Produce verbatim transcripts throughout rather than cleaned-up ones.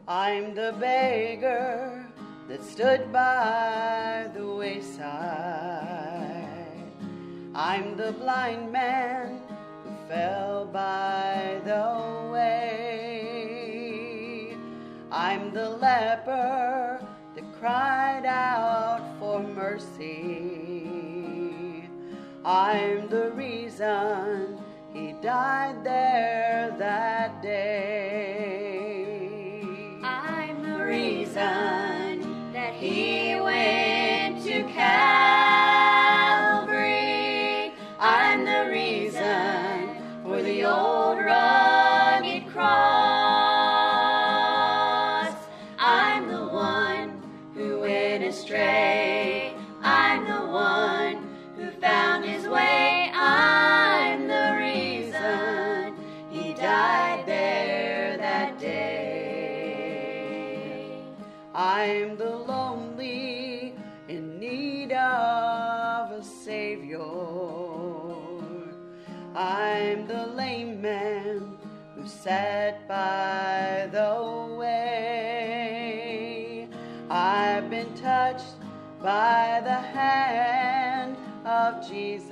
I'm the beggar that stood by the wayside. I'm the blind man who fell by the way. I'm the leper that cried out for mercy. I'm the reason he died there that day. I'm the reason that he went to Calvary. I'm the reason for the old rugged cross. I'm the one who went astray. I'm the one who found his way. I'm the reason he died there that day. I'm the lonely in need of a Savior. I'm the lame man who sat by the way. I've been touched by the hand of Jesus.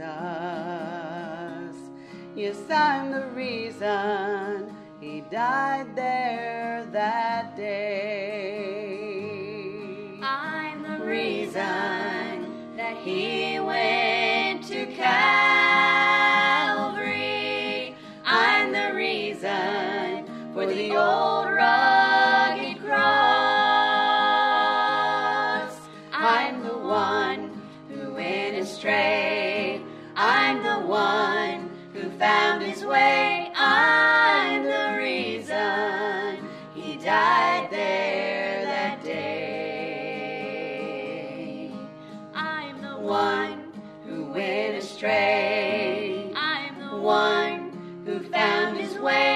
Yes, I'm the reason he died there that day. I'm the reason that he went to Calvary. I'm the reason for the old rugged cross. I'm the one who went astray. I'm the one who found his way. I'm the reason he died there that day. I'm the one who went astray. I'm the one who found his way.